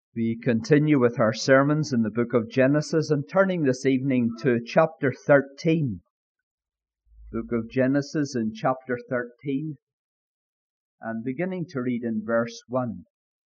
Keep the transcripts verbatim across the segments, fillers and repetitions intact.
We continue with our sermons in the book of Genesis and turning this evening to chapter thirteen. Book of Genesis in chapter thirteen and beginning to read in verse one.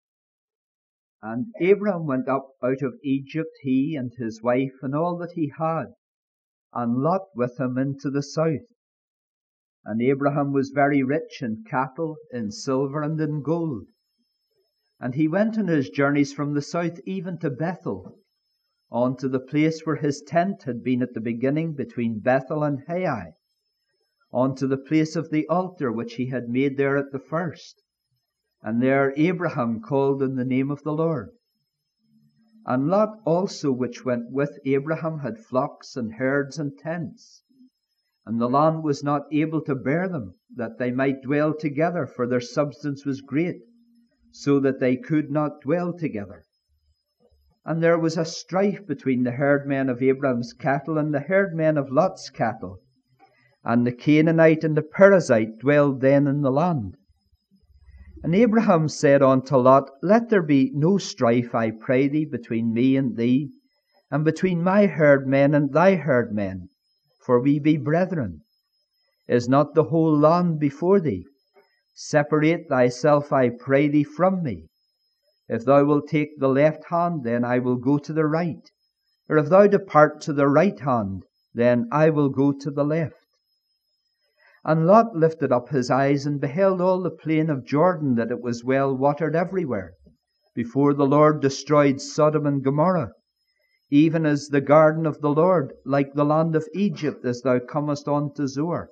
And Abram went up out of Egypt, he and his wife and all that he had, and Lot with him into the south. And Abraham was very rich in cattle, in silver and in gold. And he went on his journeys from the south even to Bethel, on to the place where his tent had been at the beginning between Bethel and Hai, on to the place of the altar which he had made there at the first. And there Abraham called on the name of the Lord. And Lot also, which went with Abraham, had flocks and herds and tents. And the land was not able to bear them, that they might dwell together, for their substance was great, so that they could not dwell together. And there was a strife between the herdmen of Abraham's cattle and the herdmen of Lot's cattle. And the Canaanite and the Perizzite dwelled then in the land. And Abraham said unto Lot, Let there be no strife, I pray thee, between me and thee, and between my herdmen and thy herdmen, for we be brethren. Is not the whole land before thee? Separate thyself, I pray thee, from me. If thou wilt take the left hand, then I will go to the right. Or if thou depart to the right hand, then I will go to the left. And Lot lifted up his eyes and beheld all the plain of Jordan, that it was well watered everywhere, before the Lord destroyed Sodom and Gomorrah, even as the garden of the Lord, like the land of Egypt, as thou comest on to Zoar.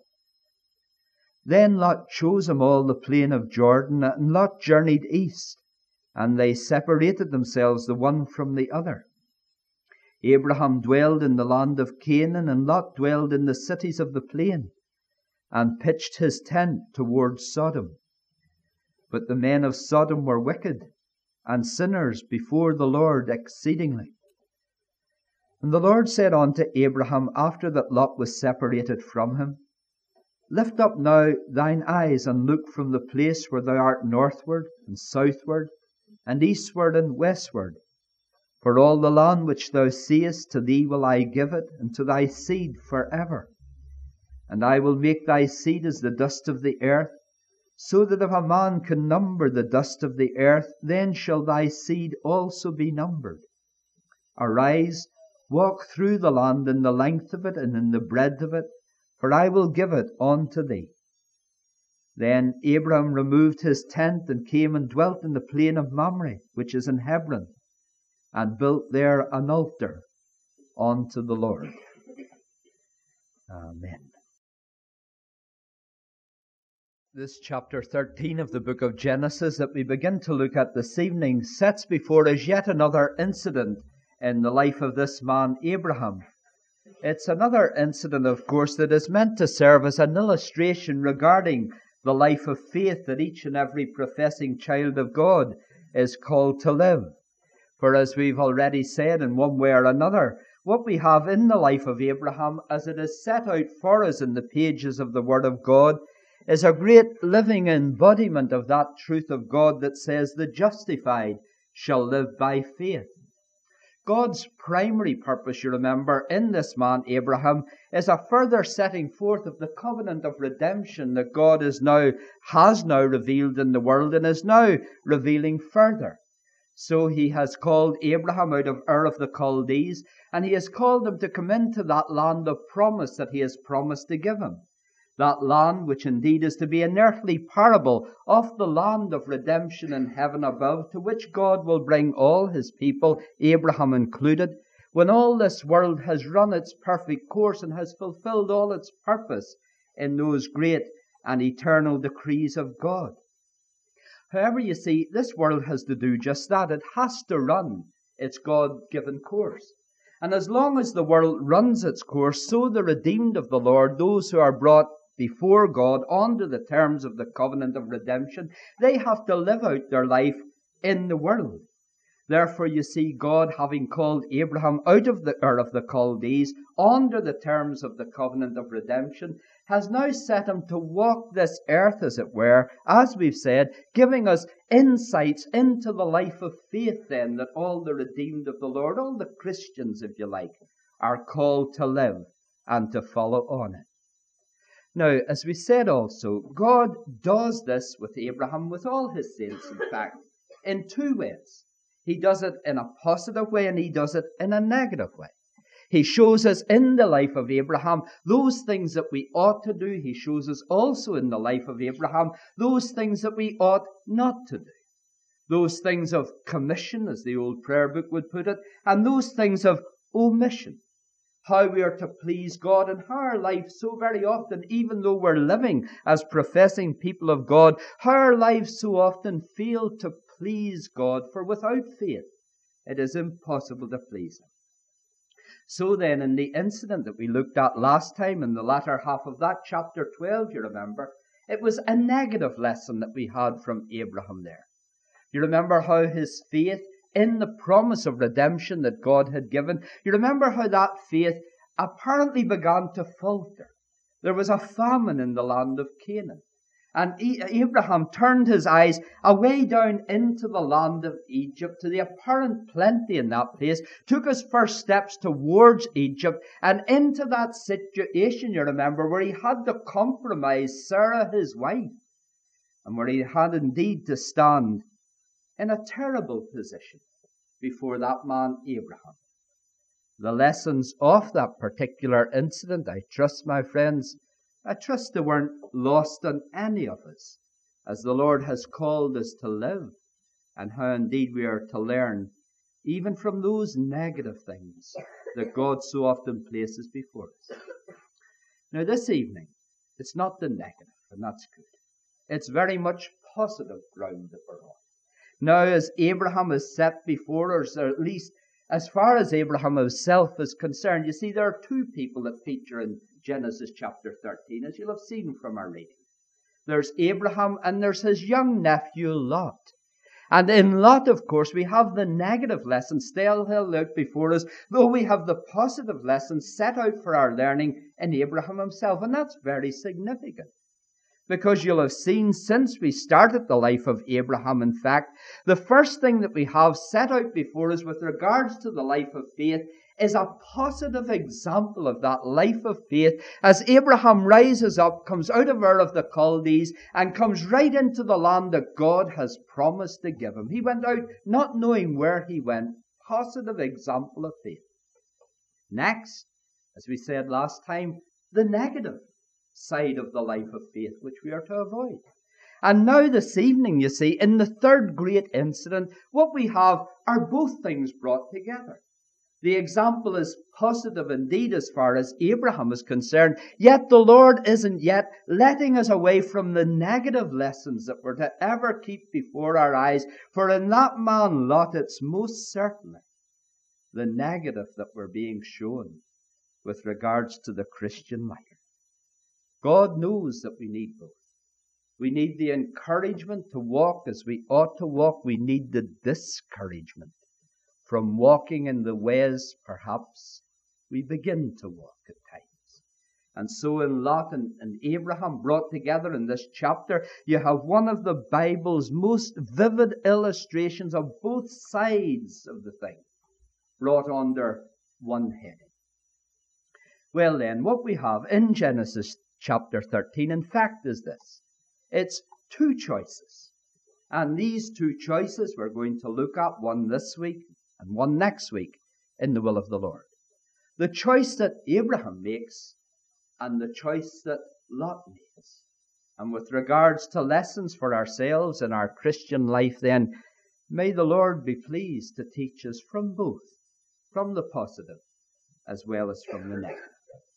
Then Lot chose him all the plain of Jordan, and Lot journeyed east, and they separated themselves the one from the other. Abraham dwelled in the land of Canaan, and Lot dwelled in the cities of the plain, and pitched his tent towards Sodom. But the men of Sodom were wicked, and sinners before the Lord exceedingly. And the Lord said unto Abraham, after that Lot was separated from him, Lift up now thine eyes, and look from the place where thou art northward, and southward, and eastward, and westward. For all the land which thou seest, to thee will I give it, and to thy seed for ever. And I will make thy seed as the dust of the earth, so that if a man can number the dust of the earth, then shall thy seed also be numbered. Arise, walk through the land in the length of it, and in the breadth of it, for I will give it unto thee. Then Abram removed his tent, and came and dwelt in the plain of Mamre, which is in Hebron, and built there an altar unto the Lord. Amen. This chapter thirteen of the book of Genesis that we begin to look at this evening sets before us yet another incident in the life of this man Abraham. It's another incident, of course, that is meant to serve as an illustration regarding the life of faith that each and every professing child of God is called to live. For as we've already said in one way or another, what we have in the life of Abraham, as it is set out for us in the pages of the Word of God, is a great living embodiment of that truth of God that says the justified shall live by faith. God's primary purpose, you remember, in this man Abraham is a further setting forth of the covenant of redemption that God is now, has now revealed in the world and is now revealing further. So he has called Abraham out of Ur of the Chaldees, and he has called him to come into that land of promise that he has promised to give him. That land which indeed is to be an earthly parable of the land of redemption in heaven above, to which God will bring all his people, Abraham included, when all this world has run its perfect course and has fulfilled all its purpose in those great and eternal decrees of God. However, you see, this world has to do just that. It has to run its God-given course. And as long as the world runs its course, so the redeemed of the Lord, those who are brought before God under the terms of the covenant of redemption, they have to live out their life in the world. Therefore, you see, God, having called Abraham out of the Ur of the Chaldees under the terms of the covenant of redemption, has now set him to walk this earth, as it were, as we've said, giving us insights into the life of faith then that all the redeemed of the Lord, all the Christians, if you like, are called to live and to follow on it. Now, as we said also, God does this with Abraham, with all his saints, in fact, in two ways. He does it in a positive way and he does it in a negative way. He shows us in the life of Abraham those things that we ought to do. He shows us also in the life of Abraham those things that we ought not to do. Those things of commission, as the old prayer book would put it, and those things of omission. How we are to please God, and how our life so very often, even though we're living as professing people of God, how our lives so often fail to please God, for without faith it is impossible to please Him. So then, in the incident that we looked at last time, in the latter half of that chapter twelve, you remember, it was a negative lesson that we had from Abraham there. You remember how his faith in the promise of redemption that God had given, you remember how that faith apparently began to falter. There was a famine in the land of Canaan. And Abraham turned his eyes away down into the land of Egypt, to the apparent plenty in that place, took his first steps towards Egypt, and into that situation, you remember, where he had to compromise Sarah, his wife, and where he had indeed to stand in a terrible position before that man Abraham. The lessons of that particular incident, I trust, my friends, I trust they weren't lost on any of us, as the Lord has called us to live, and how indeed we are to learn, even from those negative things that God so often places before us. Now this evening, it's not the negative, and that's good. It's very much positive ground that we're on. Now, as Abraham is set before us, or at least as far as Abraham himself is concerned, you see, there are two people that feature in Genesis chapter thirteen, as you'll have seen from our reading. There's Abraham and there's his young nephew Lot. And in Lot, of course, we have the negative lesson still held out before us, though we have the positive lesson set out for our learning in Abraham himself. And that's very significant, because you'll have seen since we started the life of Abraham, in fact, the first thing that we have set out before us with regards to the life of faith is a positive example of that life of faith as Abraham rises up, comes out of Ur of the Chaldees, and comes right into the land that God has promised to give him. He went out not knowing where he went. Positive example of faith. Next, as we said last time, the negative side of the life of faith, which we are to avoid. And now this evening, you see, in the third great incident, what we have are both things brought together. The example is positive indeed as far as Abraham is concerned, yet the Lord isn't yet letting us away from the negative lessons that we're to ever keep before our eyes, for in that man Lot, it's most certainly the negative that we're being shown with regards to the Christian life. God knows that we need both. We need the encouragement to walk as we ought to walk. We need the discouragement from walking in the ways, perhaps, we begin to walk at times. And so in Lot and, and Abraham brought together in this chapter, you have one of the Bible's most vivid illustrations of both sides of the thing brought under one heading. Well then, what we have in Genesis chapter thirteen, in fact, is this. It's two choices. And these two choices we're going to look at, one this week and one next week, in the will of the Lord. The choice that Abraham makes and the choice that Lot makes. And with regards to lessons for ourselves in our Christian life then, may the Lord be pleased to teach us from both, from the positive as well as from the negative.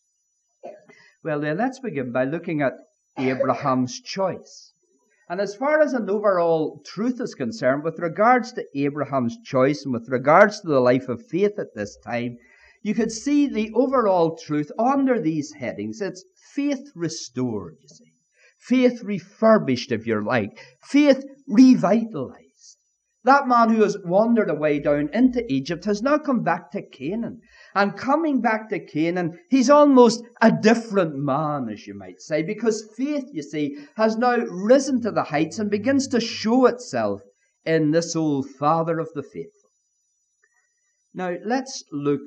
Well then, let's begin by looking at Abraham's choice. And as far as an overall truth is concerned, with regards to Abraham's choice and with regards to the life of faith at this time, you could see the overall truth under these headings. It's faith restored, you see. Faith refurbished, if you like. Faith revitalized. That man who has wandered away down into Egypt has now come back to Canaan. And coming back to Canaan, he's almost a different man, as you might say, because faith, you see, has now risen to the heights and begins to show itself in this old father of the faithful. Now, let's look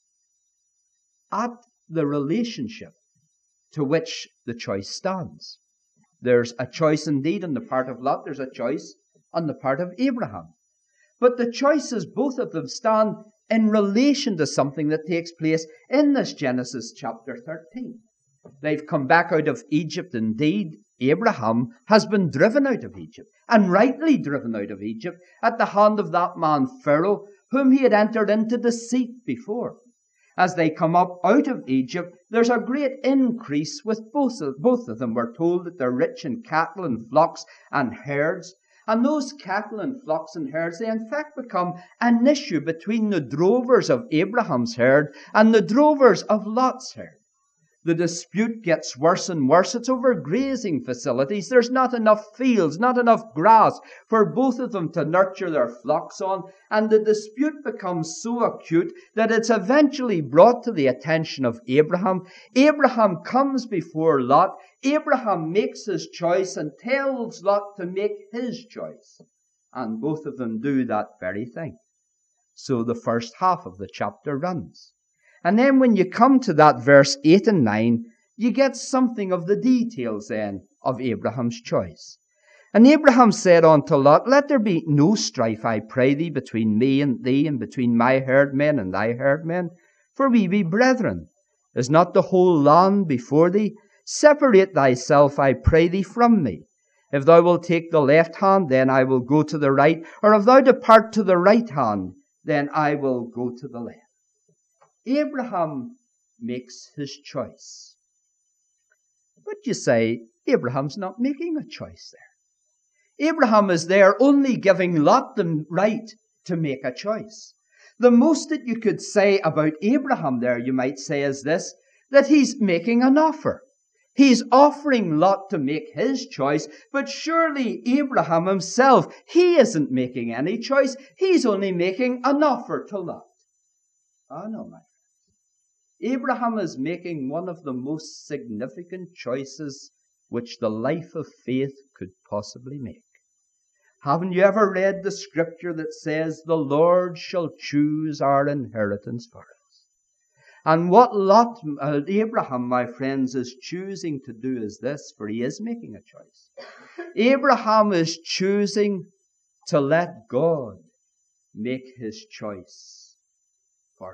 at the relationship to which the choice stands. There's a choice indeed on the part of Lot. There's a choice on the part of Abraham. But the choices, both of them, stand in relation to something that takes place in this Genesis chapter thirteen. They've come back out of Egypt indeed. Abraham has been driven out of Egypt, and rightly driven out of Egypt, at the hand of that man Pharaoh, whom he had entered into deceit before. As they come up out of Egypt, there's a great increase with both of, both of them. We're told that they're rich in cattle and flocks and herds. And those cattle and flocks and herds, they in fact become an issue between the drovers of Abraham's herd and the drovers of Lot's herd. The dispute gets worse and worse. It's over grazing facilities. There's not enough fields, not enough grass for both of them to nurture their flocks on. And the dispute becomes so acute that it's eventually brought to the attention of Abraham. Abraham comes before Lot. Abraham makes his choice and tells Lot to make his choice. And both of them do that very thing. So the first half of the chapter runs. And then when you come to that verse eight and nine, you get something of the details then of Abraham's choice. And Abraham said unto Lot, Let there be no strife, I pray thee, between me and thee, and between my herdmen and thy herdmen, for we be brethren. Is not the whole land before thee? Separate thyself, I pray thee, from me. If thou wilt take the left hand, then I will go to the right, or if thou depart to the right hand, then I will go to the left. Abraham makes his choice. But you say, Abraham's not making a choice there. Abraham is there only giving Lot the right to make a choice. The most that you could say about Abraham there, you might say, is this, that he's making an offer. He's offering Lot to make his choice, but surely Abraham himself, he isn't making any choice. He's only making an offer to Lot. Ah, no, my Abraham is making one of the most significant choices which the life of faith could possibly make. Haven't you ever read the scripture that says, The Lord shall choose our inheritance for us? And what Lot, uh, Abraham, my friends, is choosing to do is this, for he is making a choice. Abraham is choosing to let God make his choice for him.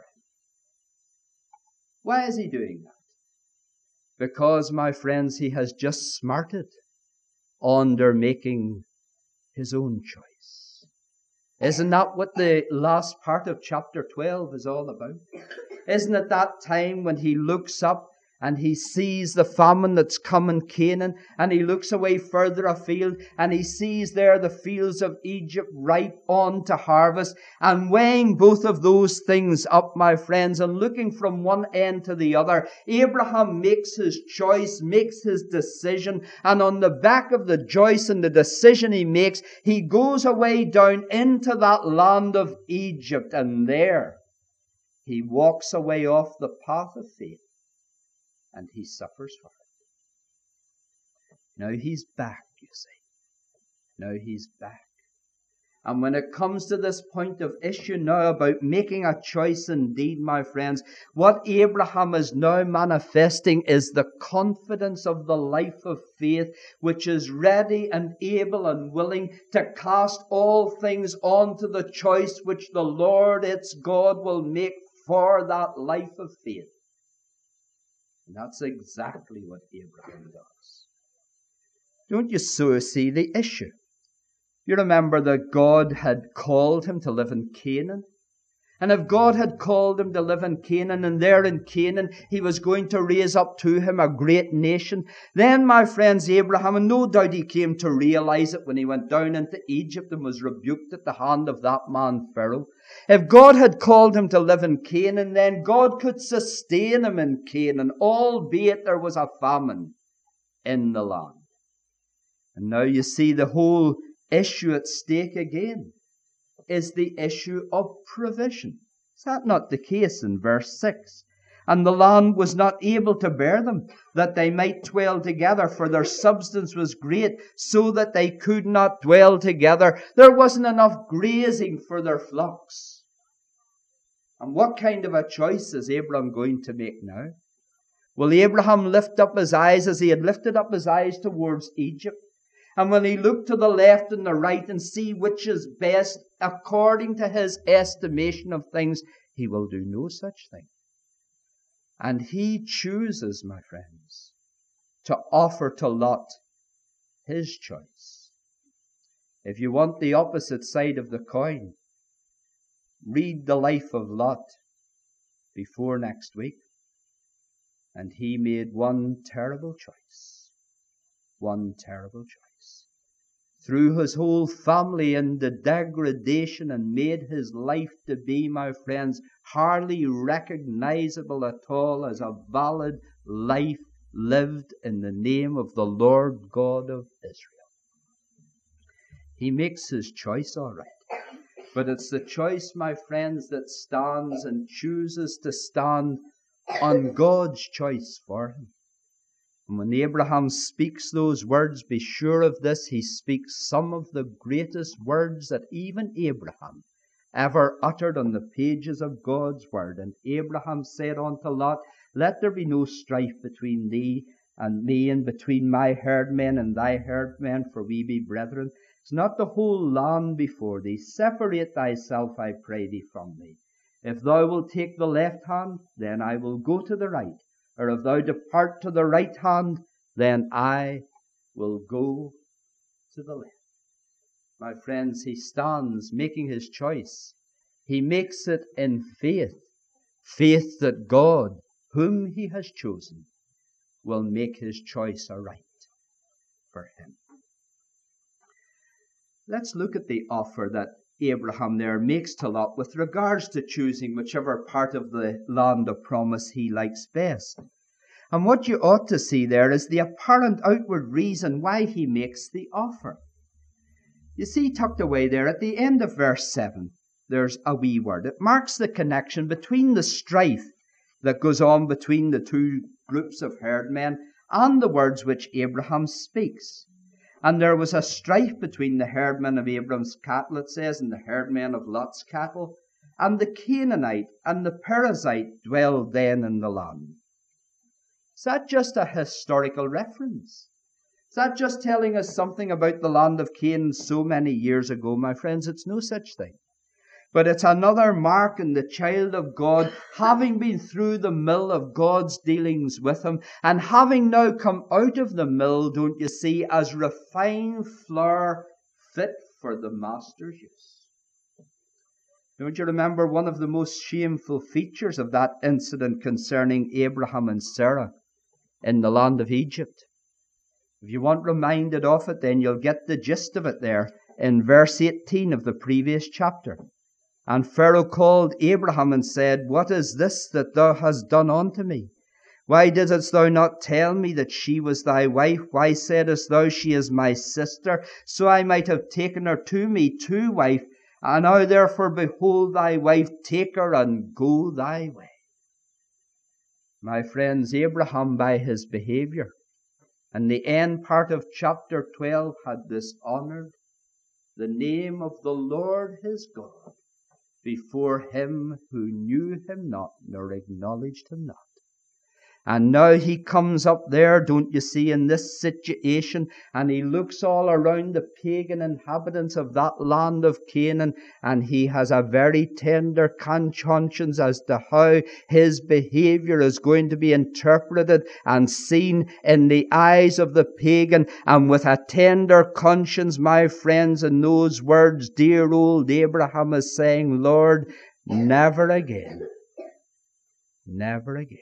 Why is he doing that? Because, my friends, he has just smarted under making his own choice. Isn't that what the last part of chapter twelve is all about? Isn't it that time when he looks up and he sees the famine that's come in Canaan, and he looks away further afield, and he sees there the fields of Egypt ripe on to harvest, and weighing both of those things up, my friends, and looking from one end to the other, Abraham makes his choice, makes his decision, and on the back of the choice and the decision he makes, he goes away down into that land of Egypt, and there he walks away off the path of faith. And he suffers for it. Now he's back, you see. Now he's back. And when it comes to this point of issue now about making a choice indeed, my friends, what Abraham is now manifesting is the confidence of the life of faith, which is ready and able and willing to cast all things onto the choice which the Lord, its God, will make for that life of faith. And that's exactly what Abraham does. Don't you so see the issue? You remember that God had called him to live in Canaan. And if God had called him to live in Canaan, and there in Canaan he was going to raise up to him a great nation, then, my friends, Abraham, and no doubt he came to realize it when he went down into Egypt and was rebuked at the hand of that man Pharaoh. If God had called him to live in Canaan, then God could sustain him in Canaan, albeit there was a famine in the land. And now you see the whole issue at stake again. is the issue of provision. Is that not the case in verse six? And the land was not able to bear them, that they might dwell together, for their substance was great, so that they could not dwell together. There wasn't enough grazing for their flocks. And what kind of a choice is Abraham going to make now? Will Abraham lift up his eyes as he had lifted up his eyes towards Egypt? And will he look to the left and the right and see which is best according to his estimation of things? He will do no such thing. And he chooses, my friends, to offer to Lot his choice. If you want the opposite side of the coin, read the life of Lot before next week. And he made one terrible choice. One terrible choice. Threw his whole family into degradation and made his life to be, my friends, hardly recognizable at all as a valid life lived in the name of the Lord God of Israel. He makes his choice all right. But it's the choice, my friends, that stands and chooses to stand on God's choice for him. And when Abraham speaks those words, be sure of this, he speaks some of the greatest words that even Abraham ever uttered on the pages of God's word. And Abraham said unto Lot, let there be no strife between thee and me, and between my herdmen and thy herdmen, for we be brethren. Is not the whole land before thee? Separate thyself, I pray thee, from me. If thou wilt take the left hand, then I will go to the right. Or if thou depart to the right hand, then I will go to the left. My friends, he stands making his choice. He makes it in faith. Faith that God, whom he has chosen, will make his choice aright for him. Let's look at the offer that Abraham there makes to Lot with regards to choosing whichever part of the land of promise he likes best. And what you ought to see there is the apparent outward reason why he makes the offer. You see, tucked away there at the end of verse seven, there's a wee word. It marks the connection between the strife that goes on between the two groups of herdmen and the words which Abraham speaks. And there was a strife between the herdmen of Abram's cattle, it says, and the herdmen of Lot's cattle. And the Canaanite and the Perizzite dwelled then in the land. Is that just a historical reference? Is that just telling us something about the land of Canaan so many years ago? My friends, it's no such thing. But it's another mark in the child of God, having been through the mill of God's dealings with him, and having now come out of the mill, don't you see, as refined flour fit for the master's use. Don't you remember one of the most shameful features of that incident concerning Abraham and Sarah in the land of Egypt? If you want reminded of it, then you'll get the gist of it there in verse eighteen of the previous chapter. And Pharaoh called Abraham and said, what is this that thou hast done unto me? Why didst thou not tell me that she was thy wife? Why saidst thou, she is my sister? So I might have taken her to me to wife. And now therefore behold thy wife, take her and go thy way. My friends, Abraham by his behavior, and the end part of chapter twelve, had dishonored the name of the Lord his God before him who knew him not, nor acknowledged him not. And now he comes up there, don't you see, in this situation, and he looks all around the pagan inhabitants of that land of Canaan, and he has a very tender conscience as to how his behavior is going to be interpreted and seen in the eyes of the pagan. And with a tender conscience, my friends, in those words, dear old Abraham is saying, Lord, never again. Never again.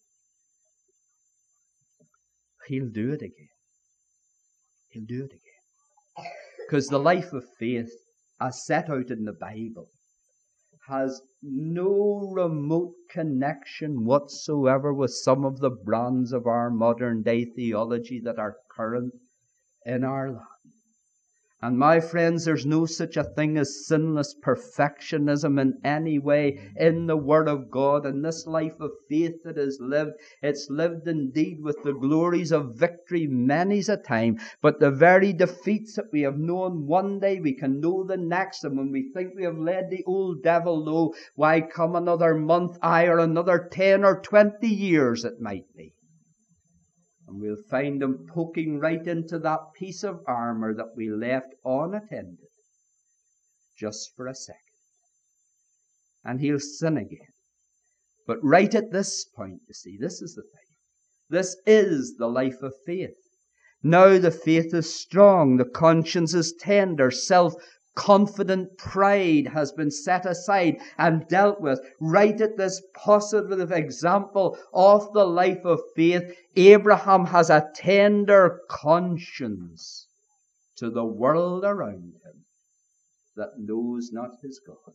He'll do it again. He'll do it again. Because the life of faith, as set out in the Bible, has no remote connection whatsoever with some of the brands of our modern day theology that are current in our land. And my friends, there's no such a thing as sinless perfectionism in any way in the Word of God. And this life of faith that is lived, it's lived indeed with the glories of victory many's a time. But the very defeats that we have known one day, we can know the next. And when we think we have led the old devil low, why come another month, aye, or another ten or twenty years it might be. And we'll find him poking right into that piece of armor that we left unattended, just for a second. And he'll sin again. But right at this point, you see, this is the thing. This is the life of faith. Now the faith is strong, the conscience is tender, self-confident pride has been set aside and dealt with. Right at this positive example of the life of faith, Abraham has a tender conscience to the world around him that knows not his God.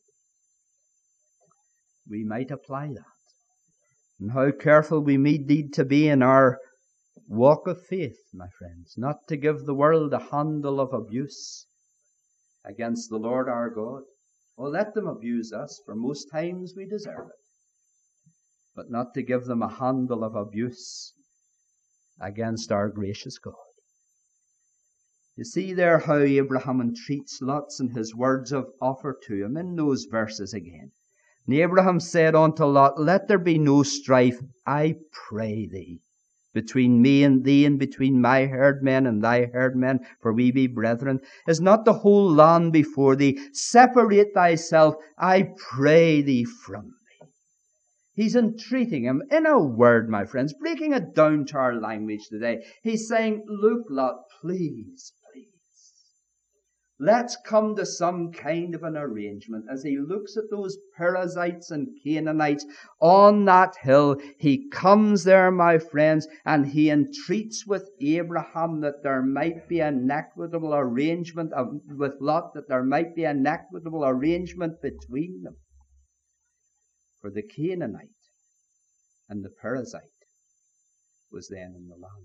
We might apply that. And how careful we need to be in our walk of faith, my friends, not to give the world a handle of abuse against the Lord our God. Well, let them abuse us, for most times we deserve it. But not to give them a handle of abuse against our gracious God. You see there how Abraham entreats Lot in his words of offer to him in those verses again. And Abraham said unto Lot, let there be no strife, I pray thee, between me and thee, and between my herdmen and thy herdmen, for we be brethren. Is not the whole land before thee? Separate thyself, I pray thee, from me. He's entreating him in a word, my friends, breaking it down to our language today. He's saying, look, Lot, please, please, let's come to some kind of an arrangement. As he looks at those Perizzites and Canaanites on that hill, he comes there, my friends, and he entreats with Abraham that there might be an equitable arrangement, of, with Lot, that there might be an equitable arrangement between them. For the Canaanite and the Perizzite was then in the land.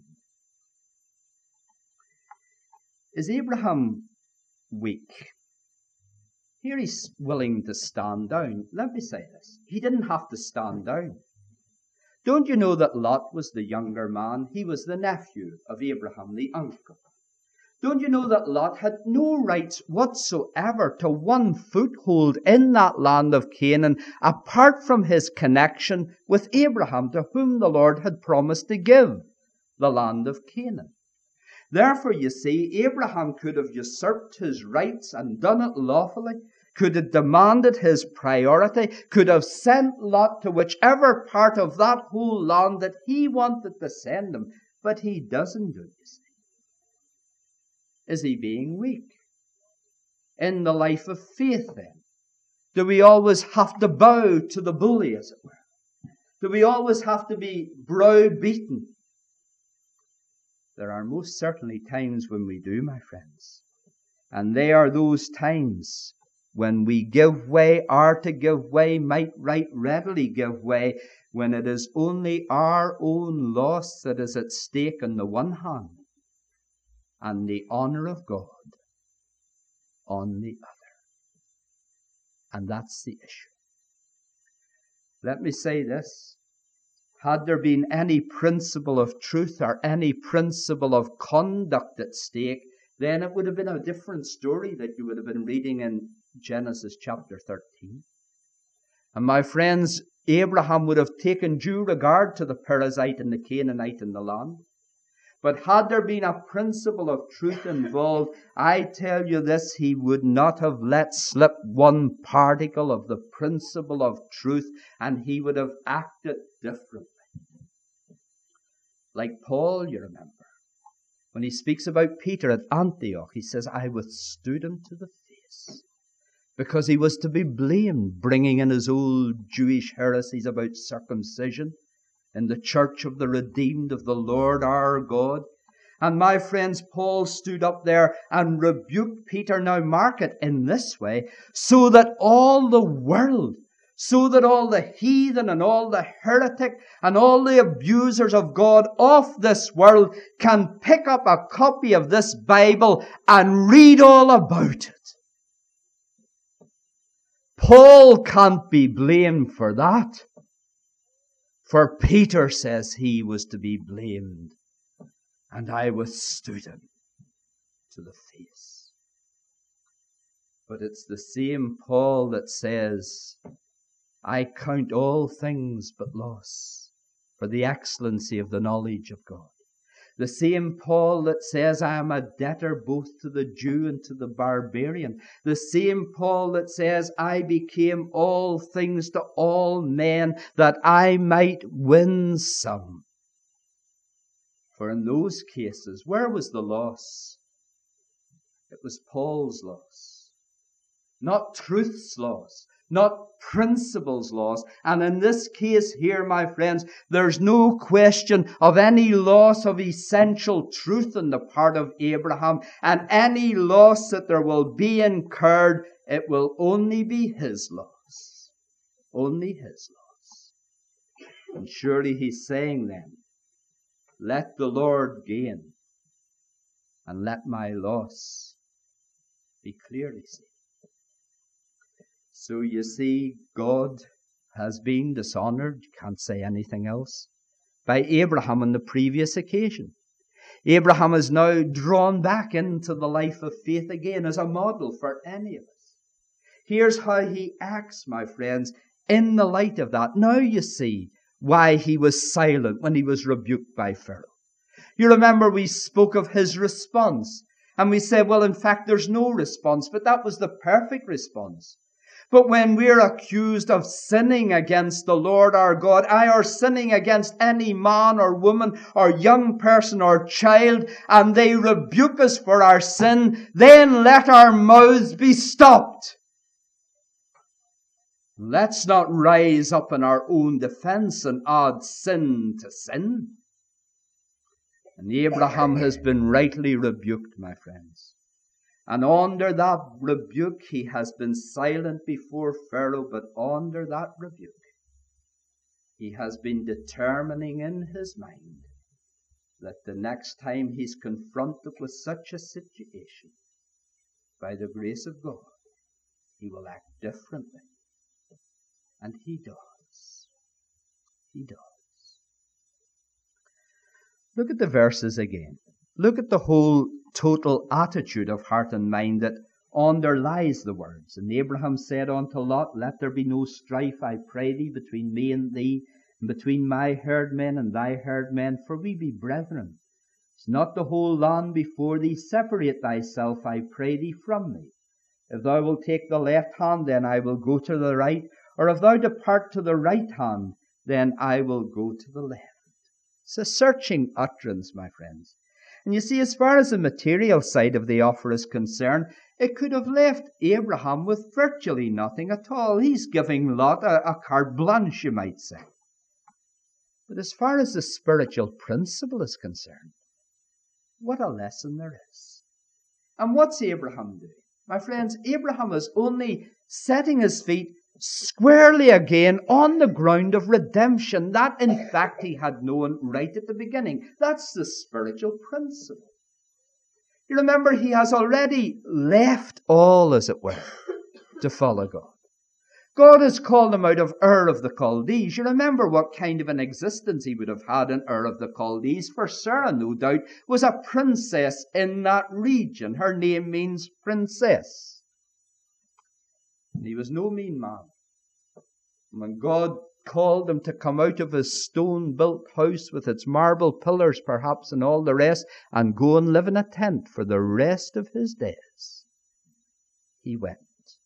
Is Abraham weak? Here he's willing to stand down. Let me say this. He didn't have to stand down. Don't you know that Lot was the younger man? He was the nephew of Abraham, the uncle. Don't you know that Lot had no rights whatsoever to one foothold in that land of Canaan, apart from his connection with Abraham, to whom the Lord had promised to give the land of Canaan? Therefore, you see, Abraham could have usurped his rights and done it lawfully, could have demanded his priority, could have sent Lot to whichever part of that whole land that he wanted to send him. But he doesn't do it, you see. Is he being weak? In the life of faith, then, do we always have to bow to the bully, as it were? Do we always have to be browbeaten? There are most certainly times when we do, my friends. And they are those times when we give way, are to give way, might right readily give way, when it is only our own loss that is at stake on the one hand, and the honor of God on the other. And that's the issue. Let me say this. Had there been any principle of truth or any principle of conduct at stake, then it would have been a different story that you would have been reading in Genesis chapter thirteen. And my friends, Abraham would have taken due regard to the Perizzite and the Canaanite in the land. But had there been a principle of truth involved, I tell you this, he would not have let slip one particle of the principle of truth, and he would have acted differently. Like Paul, you remember, when he speaks about Peter at Antioch, he says, I withstood him to the face, because he was to be blamed, bringing in his old Jewish heresies about circumcision in the church of the redeemed of the Lord our God. And my friends, Paul stood up there and rebuked Peter. Now mark it in this way, so that all the world so that all the heathen and all the heretic and all the abusers of God of this world can pick up a copy of this Bible and read all about it. Paul can't be blamed for that. For Peter says he was to be blamed, and I withstood him to the face. But it's the same Paul that says, I count all things but loss for the excellency of the knowledge of God. The same Paul that says, I am a debtor both to the Jew and to the barbarian. The same Paul that says, I became all things to all men that I might win some. For in those cases, where was the loss? It was Paul's loss, not truth's loss, not principles loss. And in this case here, my friends, there's no question of any loss of essential truth on the part of Abraham, and any loss that there will be incurred, it will only be his loss. Only his loss. And surely he's saying then, let the Lord gain, and let my loss be clearly seen. So you see, God has been dishonored, can't say anything else, by Abraham on the previous occasion. Abraham is now drawn back into the life of faith again as a model for any of us. Here's how he acts, my friends, in the light of that. Now you see why he was silent when he was rebuked by Pharaoh. You remember we spoke of his response, and we said, well, in fact, there's no response, but that was the perfect response. But when we're accused of sinning against the Lord our God, I or sinning against any man or woman or young person or child, and they rebuke us for our sin, then let our mouths be stopped. Let's not rise up in our own defense and add sin to sin. And Abraham has been rightly rebuked, my friends. And under that rebuke, he has been silent before Pharaoh, but under that rebuke, he has been determining in his mind that the next time he's confronted with such a situation, by the grace of God, he will act differently. And he does. He does. Look at the verses again. Look at the whole total attitude of heart and mind that underlies the words. And Abraham said unto Lot, let there be no strife, I pray thee, between me and thee, and between my herdmen and thy herdmen, for we be brethren. Is not the whole land before thee? Separate thyself, I pray thee, from me. If thou wilt take the left hand, then I will go to the right, or if thou depart to the right hand, then I will go to the left. It's a searching utterance, my friends. And you see, as far as the material side of the offer is concerned, it could have left Abraham with virtually nothing at all. He's giving Lot a, a carte blanche, you might say. But as far as the spiritual principle is concerned, what a lesson there is. And what's Abraham doing? My friends, Abraham is only setting his feet squarely again on the ground of redemption. That, in fact, he had known right at the beginning. That's the spiritual principle. You remember, he has already left all, as it were, to follow God. God has called him out of Ur of the Chaldees. You remember what kind of an existence he would have had in Ur of the Chaldees, for Sarah, no doubt, was a princess in that region. Her name means princess. And he was no mean man. When God called him to come out of his stone-built house with its marble pillars, perhaps, and all the rest, and go and live in a tent for the rest of his days, he went.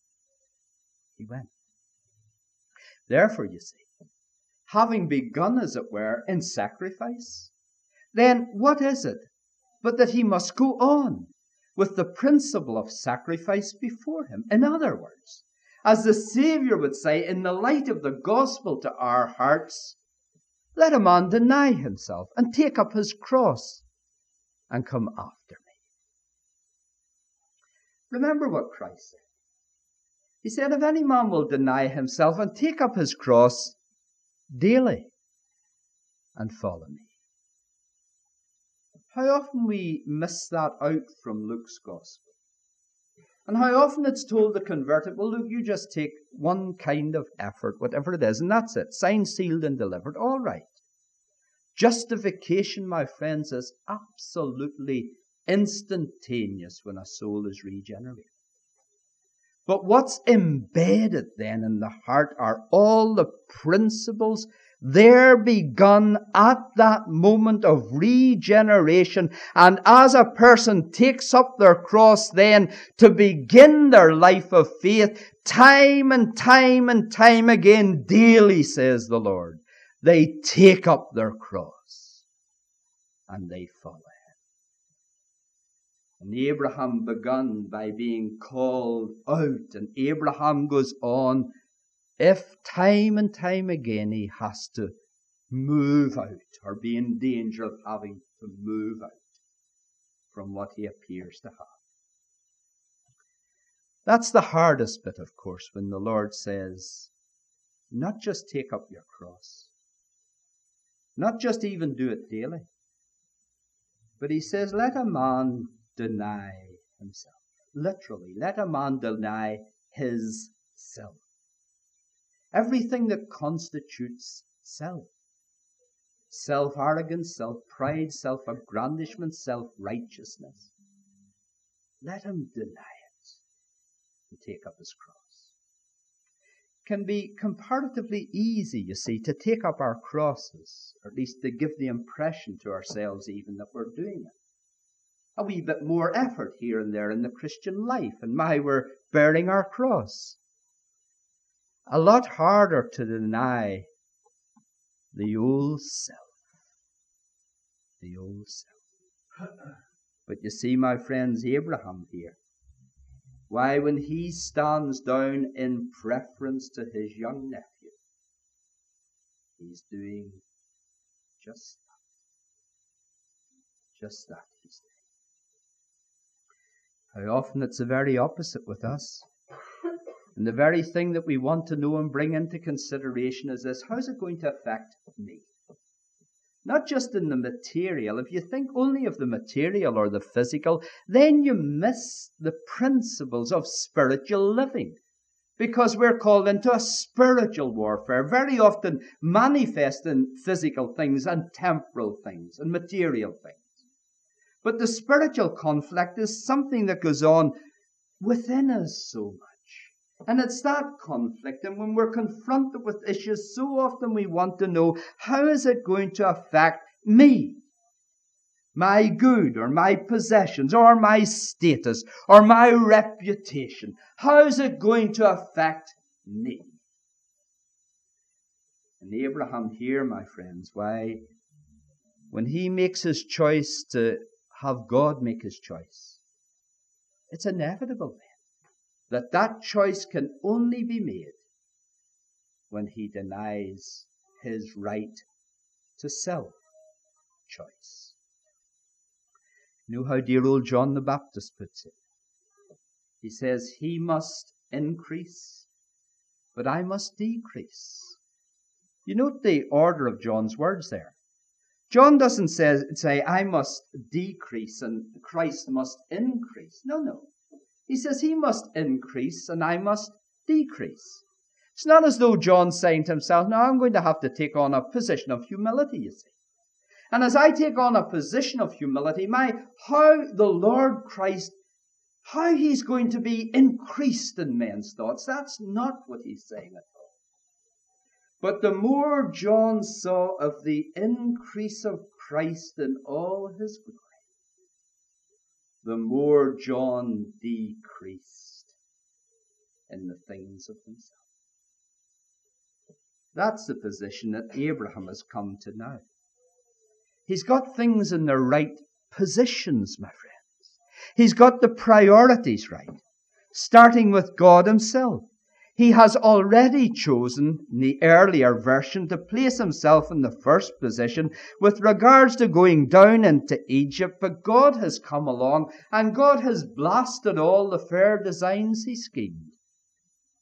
He went. Therefore, you see, having begun, as it were, in sacrifice, then what is it but that he must go on with the principle of sacrifice before him? In other words, as the Savior would say, in the light of the gospel to our hearts, let a man deny himself and take up his cross and come after me. Remember what Christ said. He said, if any man will deny himself and take up his cross daily and follow me. How often we miss that out from Luke's gospel. And how often it's told the converted, well, look, you just take one kind of effort, whatever it is, and that's it. Signed, sealed, and delivered. All right. Justification, my friends, is absolutely instantaneous when a soul is regenerated. But what's embedded then in the heart are all the principles there begun at that moment of regeneration. And as a person takes up their cross then to begin their life of faith, time and time and time again, daily, says the Lord, they take up their cross and they follow him. And Abraham begun by being called out, and Abraham goes on, if time and time again he has to move out or be in danger of having to move out from what he appears to have. That's the hardest bit, of course, when the Lord says, not just take up your cross, not just even do it daily, but he says, let a man deny himself. Literally, let a man deny his self. Everything that constitutes self. Self-arrogance, self-pride, self-aggrandishment, self-righteousness. Let him deny it and take up his cross. It can be comparatively easy, you see, to take up our crosses, or at least to give the impression to ourselves even that we're doing it. A wee bit more effort here and there in the Christian life, and my, we're bearing our cross. A lot harder to deny the old self. The old self. But you see, my friends, Abraham here, why, when he stands down in preference to his young nephew, he's doing just that. Just that he's doing. How often it's the very opposite with us. And the very thing that we want to know and bring into consideration is this: how's it going to affect me? Not just in the material. If you think only of the material or the physical, then you miss the principles of spiritual living. Because we're called into a spiritual warfare, very often manifest in physical things and temporal things and material things. But the spiritual conflict is something that goes on within us so much. And it's that conflict, and when we're confronted with issues, so often we want to know, how is it going to affect me? My good, or my possessions, or my status, or my reputation. How is it going to affect me? And Abraham here, my friends, why, when he makes his choice to have God make his choice, it's inevitable then that that choice can only be made when he denies his right to self-choice. You know how dear old John the Baptist puts it? He says, he must increase, but I must decrease. You note the order of John's words there. John doesn't say, say, I must decrease and Christ must increase. No, no. He says he must increase and I must decrease. It's not as though John's saying to himself, now I'm going to have to take on a position of humility, you see. And as I take on a position of humility, my, how the Lord Christ, how he's going to be increased in men's thoughts, that's not what he's saying at all. But the more John saw of the increase of Christ in all his glory, the more John decreased in the things of himself. That's the position that Abraham has come to now. He's got things in their right positions, my friends. He's got the priorities right, starting with God himself. He has already chosen, in the earlier version, to place himself in the first position with regards to going down into Egypt, but God has come along and God has blasted all the fair designs he schemed.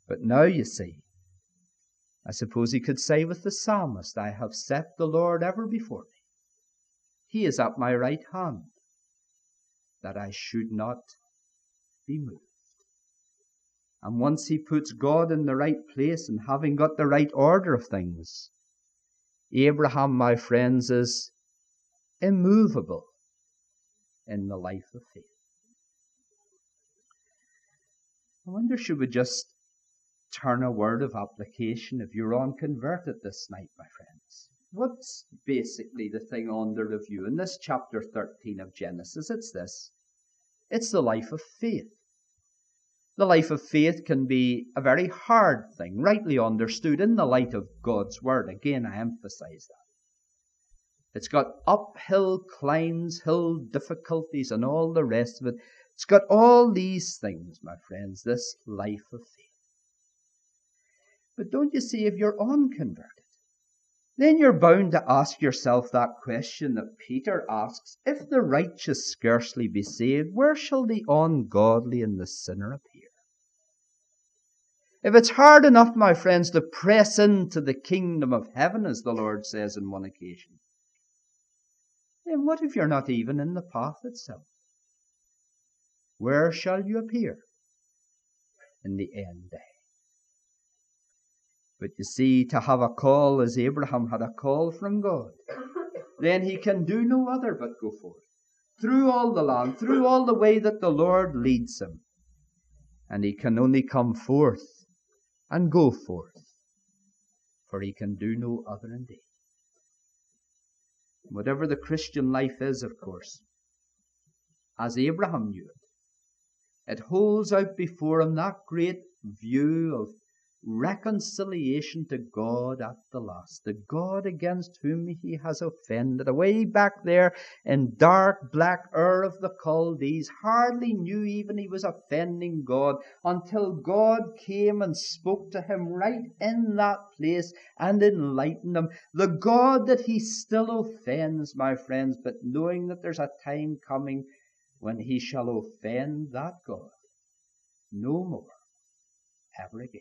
But now, you see, I suppose he could say with the psalmist, I have set the Lord ever before me. He is at my right hand, that I should not be moved. And once he puts God in the right place and having got the right order of things, Abraham, my friends, is immovable in the life of faith. I wonder, should we just turn a word of application if you're unconverted this night, my friends? What's basically the thing under review in this chapter thirteen of Genesis? It's this. It's the life of faith. The life of faith can be a very hard thing, rightly understood in the light of God's Word. Again, I emphasize that. It's got uphill climbs, hill difficulties, and all the rest of it. It's got all these things, my friends, this life of faith. But don't you see, if you're unconverted, then you're bound to ask yourself that question that Peter asks, if the righteous scarcely be saved, where shall the ungodly and the sinner appear? If it's hard enough, my friends, to press into the kingdom of heaven, as the Lord says on one occasion, then what if you're not even in the path itself? Where shall you appear in the end day? But you see, to have a call as Abraham had a call from God, then he can do no other but go forth, through all the land, through all the way that the Lord leads him. And he can only come forth and go forth, for he can do no other indeed. Whatever the Christian life is, of course, as Abraham knew it, it holds out before him that great view of reconciliation to God at the last, the God against whom he has offended. Away back there in dark black Ur of the Chaldees, hardly knew even he was offending God until God came and spoke to him right in that place and enlightened him. The God that he still offends, my friends, but knowing that there's a time coming when he shall offend that God no more, ever again.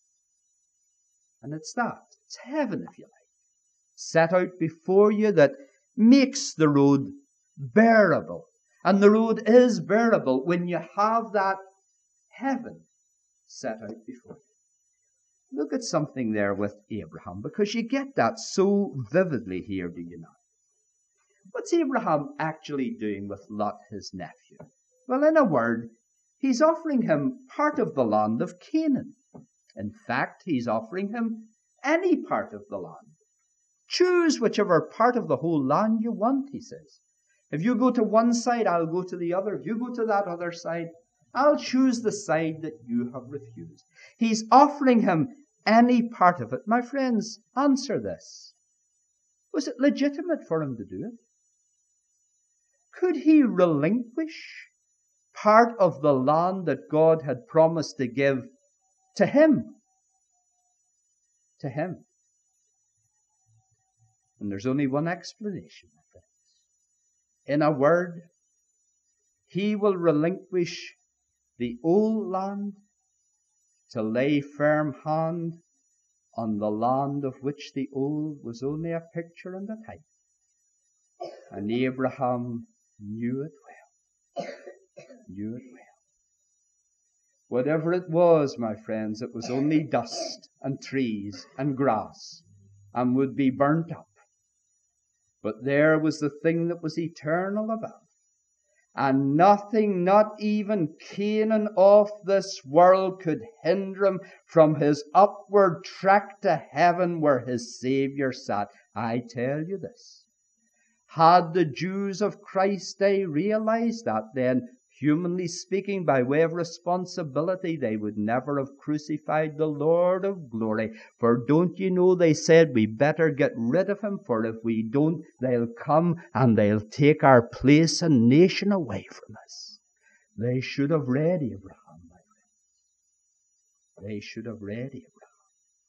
And it's that. It's heaven, if you like, set out before you that makes the road bearable. And the road is bearable when you have that heaven set out before you. Look at something there with Abraham, because you get that so vividly here, do you not? What's Abraham actually doing with Lot, his nephew? Well, in a word, he's offering him part of the land of Canaan. In fact, he's offering him any part of the land. Choose whichever part of the whole land you want, he says. If you go to one side, I'll go to the other. If you go to that other side, I'll choose the side that you have refused. He's offering him any part of it. My friends, answer this. Was it legitimate for him to do it? Could he relinquish part of the land that God had promised to give to him? To him. And there's only one explanation, my friends. In a word, he will relinquish the old land to lay firm hand on the land of which the old was only a picture and a type. And Abraham knew it well. Knew it well. Whatever it was, my friends, it was only dust and trees and grass and would be burnt up. But there was the thing that was eternal above. And nothing, not even Canaan of this world, could hinder him from his upward track to heaven where his Saviour sat. I tell you this. Had the Jews of Christ's day realized that, then, humanly speaking, by way of responsibility, they would never have crucified the Lord of glory. For don't you know, they said, we better get rid of him, for if we don't, they'll come and they'll take our place and nation away from us. They should have read Abraham, my friends. They should have read Abraham.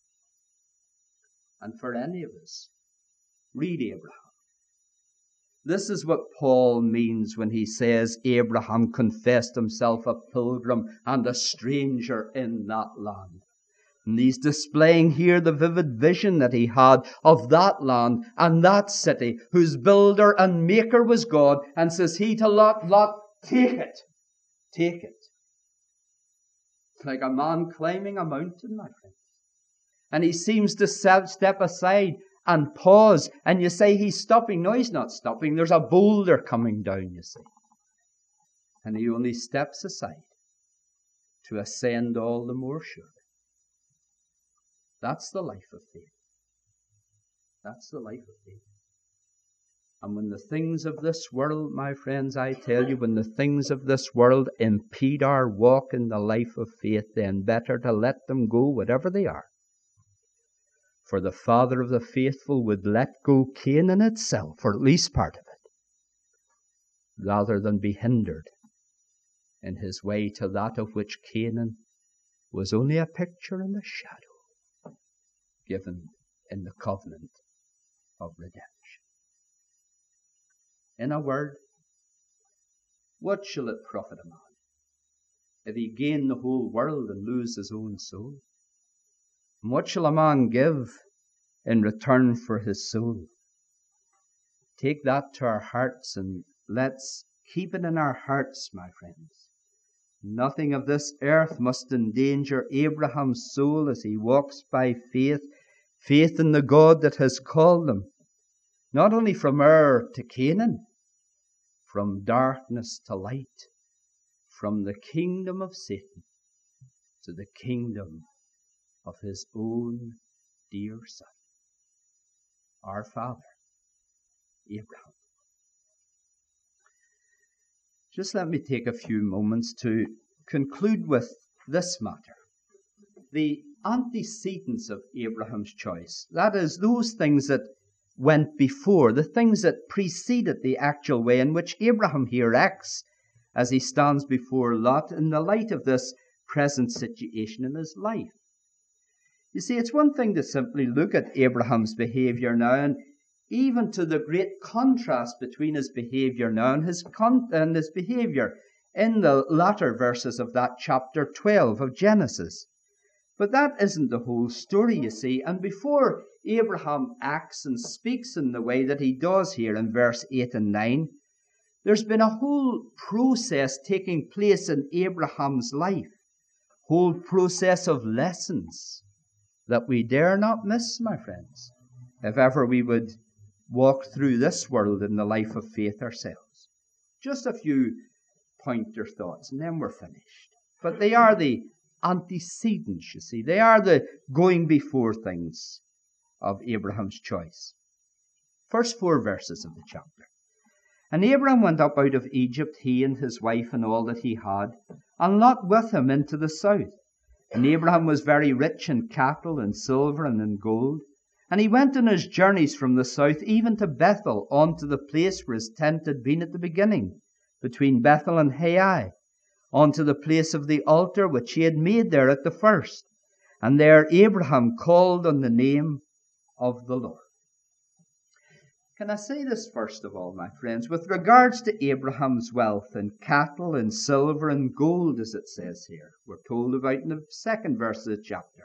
And for any of us, read Abraham. This is what Paul means when he says Abraham confessed himself a pilgrim and a stranger in that land. And he's displaying here the vivid vision that he had of that land and that city, whose builder and maker was God. And says he to Lot, Lot, take it. Take it. It's like a man climbing a mountain, my friend. And he seems to step aside and pause. And you say he's stopping. No, he's not stopping. There's a boulder coming down, you see. And he only steps aside to ascend all the more surely. That's the life of faith. That's the life of faith. And when the things of this world, my friends, I tell you, when the things of this world impede our walk in the life of faith, then better to let them go, whatever they are. For the Father of the faithful would let go Canaan itself, or at least part of it, rather than be hindered in his way to that of which Canaan was only a picture and a shadow given in the covenant of redemption. In a word, what shall it profit a man if he gain the whole world and lose his own soul? And what shall a man give in return for his soul? Take that to our hearts and let's keep it in our hearts, my friends. Nothing of this earth must endanger Abraham's soul as he walks by faith, faith in the God that has called them, not only from Ur to Canaan, from darkness to light, from the kingdom of Satan to the kingdom of his own dear Son, our Father, Abraham. Just let me take a few moments to conclude with this matter. The antecedents of Abraham's choice, that is, those things that went before, the things that preceded the actual way in which Abraham here acts as he stands before Lot in the light of this present situation in his life. You see, it's one thing to simply look at Abraham's behavior now, and even to the great contrast between his behavior now and his, con- and his behavior in the latter verses of that chapter twelve of Genesis. But that isn't the whole story, you see. And before Abraham acts and speaks in the way that he does here in verse eight and nine, there's been a whole process taking place in Abraham's life, whole process of lessons that we dare not miss, my friends, if ever we would walk through this world in the life of faith ourselves. Just a few pointer thoughts, and then we're finished. But they are the antecedents, you see. They are the going before things of Abraham's choice. First four verses of the chapter. And Abraham went up out of Egypt, he and his wife and all that he had, and Lot with him into the south. And Abraham was very rich in cattle and silver and in gold. And he went on his journeys from the south even to Bethel, on to the place where his tent had been at the beginning, between Bethel and Hai, unto the place of the altar which he had made there at the first. And there Abraham called on the name of the Lord. Can I say this first of all, my friends, with regards to Abraham's wealth in cattle and silver and gold, as it says here, we're told about in the second verse of the chapter.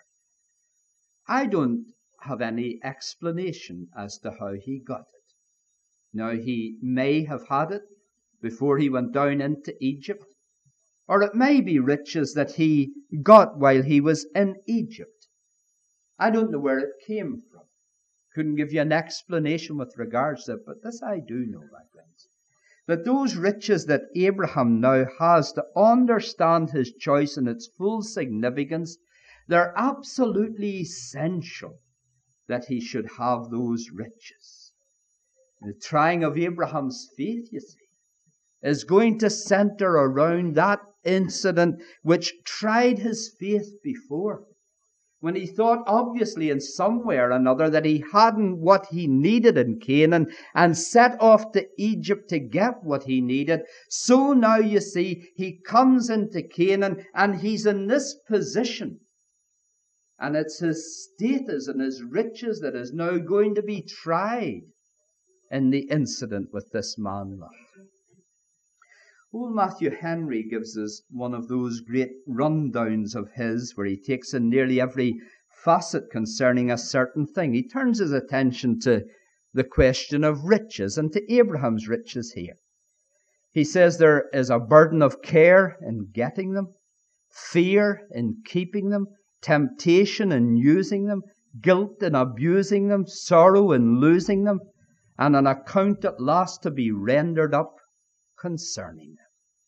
I don't have any explanation as to how he got it. Now, he may have had it before he went down into Egypt, or it may be riches that he got while he was in Egypt. I don't know where it came from. Couldn't give you an explanation with regards to it, but this I do know, my friends, that those riches that Abraham now has, to understand his choice and its full significance, they're absolutely essential that he should have those riches. The trying of Abraham's faith, you see, is going to center around that incident which tried his faith before, when he thought obviously in some way or another that he hadn't what he needed in Canaan and set off to Egypt to get what he needed. So now you see, he comes into Canaan and he's in this position. And it's his status and his riches that is now going to be tried in the incident with this man Lot. Old Matthew Henry gives us one of those great rundowns of his where he takes in nearly every facet concerning a certain thing. He turns his attention to the question of riches and to Abraham's riches here. He says there is a burden of care in getting them, fear in keeping them, temptation in using them, guilt in abusing them, sorrow in losing them, and an account at last to be rendered up concerning them.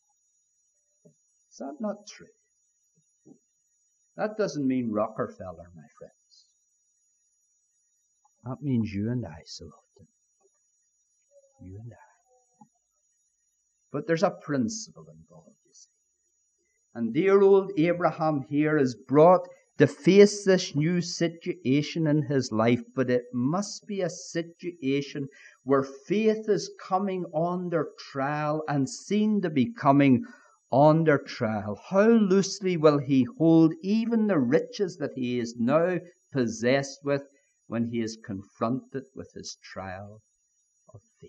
Is that not true? That doesn't mean Rockefeller, my friends. That means you and I so often. You and I. But there's a principle involved, you see. And dear old Abraham here is brought to face this new situation in his life, but it must be a situation where faith is coming under trial and seen to be coming under trial. How loosely will he hold even the riches that he is now possessed with when he is confronted with his trial of faith?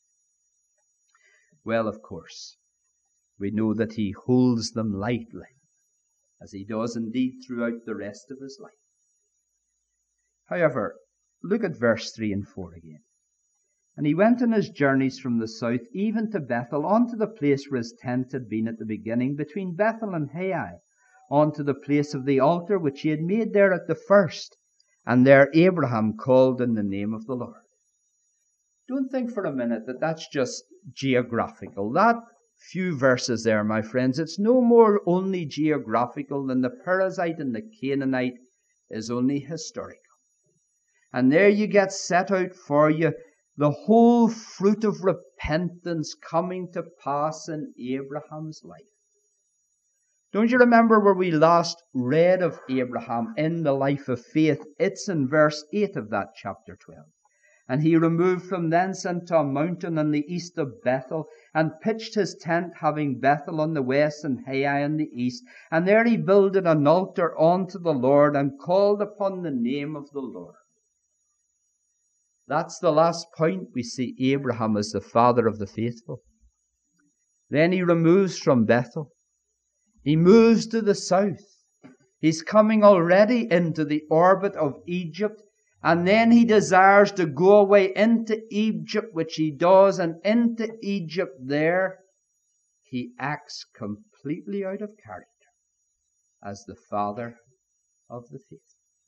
Well, of course, we know that he holds them lightly, as he does indeed throughout the rest of his life. However, look at verse three and four again. And he went on his journeys from the south, even to Bethel, unto the place where his tent had been at the beginning, between Bethel and Hai, unto the place of the altar which he had made there at the first. And there Abraham called in the name of the Lord. Don't think for a minute that that's just geographical. That few verses there, my friends, it's no more only geographical than the Perizzite and the Canaanite is only historical. And there you get set out for you the whole fruit of repentance coming to pass in Abraham's life. Don't you remember where we last read of Abraham in the life of faith? It's in verse eight of that chapter twelve. And he removed from thence unto a mountain on the east of Bethel, and pitched his tent, having Bethel on the west and Hai on the east. And there he builded an altar unto the Lord, and called upon the name of the Lord. That's the last point. We see Abraham as the father of the faithful. Then he removes from Bethel. He moves to the south. He's coming already into the orbit of Egypt. And then he desires to go away into Egypt, which he does. And into Egypt there, he acts completely out of character as the father of the faithful.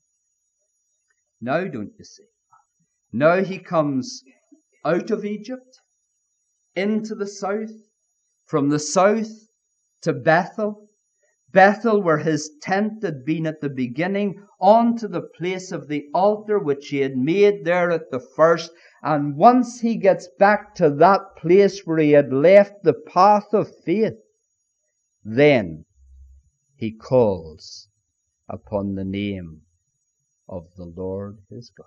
Now, don't you see? Now he comes out of Egypt into the south, from the south to Bethel, Bethel where his tent had been at the beginning, on to the place of the altar which he had made there at the first. And once he gets back to that place where he had left the path of faith, then he calls upon the name of the Lord his God.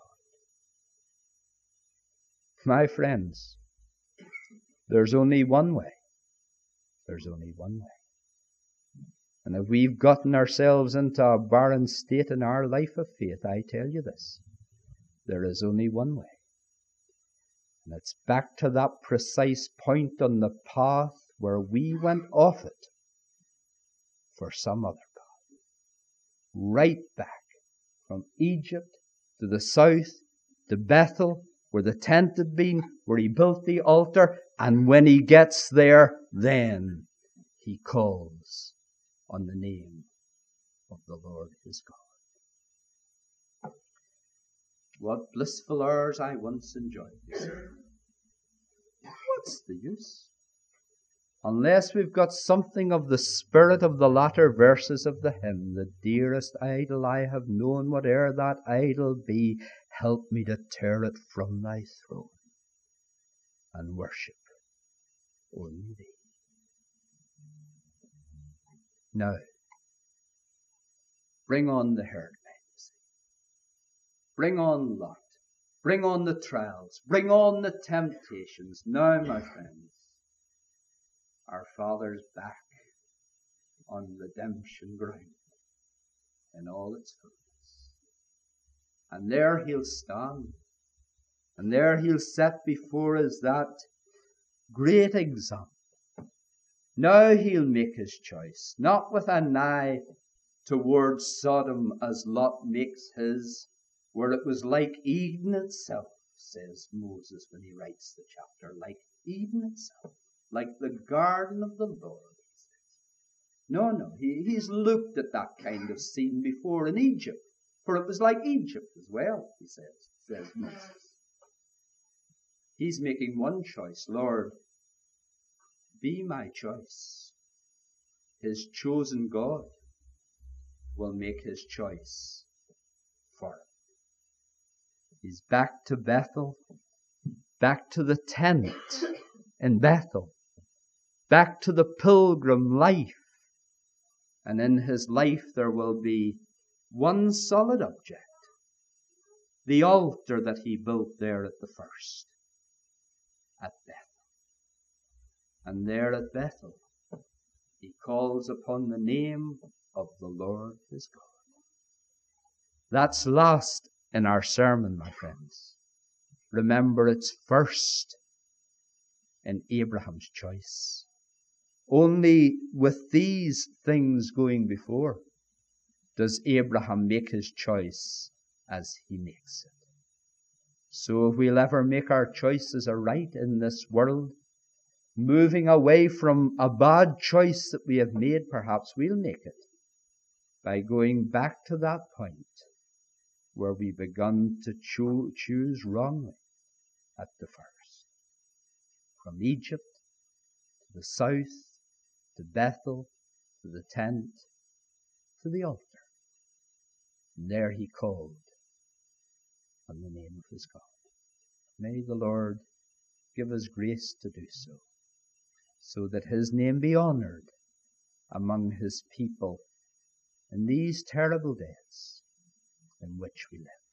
My friends, there's only one way. There's only one way. And if we've gotten ourselves into a barren state in our life of faith, I tell you this, there is only one way. And it's back to that precise point on the path where we went off it for some other path. Right back from Egypt to the south to Bethel, where the tent had been, where he built the altar, and when he gets there, then he calls on the name of the Lord his God. What blissful hours I once enjoyed. What's the use? Unless we've got something of the spirit of the latter verses of the hymn, the dearest idol I have known, whate'er that idol be, help me to tear it from thy throne and worship only thee. Now, bring on the herdmen. Bring on Lot. Bring on the trials. Bring on the temptations. Now, my friends, our Father's back on redemption ground in all its fullness. And there he'll stand. And there he'll set before us that great example. Now he'll make his choice, not with an eye towards Sodom as Lot makes his, where it was like Eden itself, says Moses when he writes the chapter, like Eden itself, like the garden of the Lord. No, no, he, he's looked at that kind of scene before in Egypt, for it was like Egypt as well, he says, says Moses. He's making one choice, Lord, be my choice. His chosen God will make his choice for him. He's back to Bethel, back to the tent in Bethel, back to the pilgrim life. And in his life there will be one solid object, the altar that he built there at the first, at Bethel. And there at Bethel, he calls upon the name of the Lord his God. That's last in our sermon, my friends. Remember, it's first in Abraham's choice. Only with these things going before does Abraham make his choice as he makes it. So if we'll ever make our choices aright in this world, moving away from a bad choice that we have made, perhaps we'll make it by going back to that point where we begun to cho- choose wrongly at the first. From Egypt to the south, to Bethel, to the tent, to the altar. And there he called on the name of his God. May the Lord give us grace to do so, so that his name be honored among his people in these terrible days in which we live.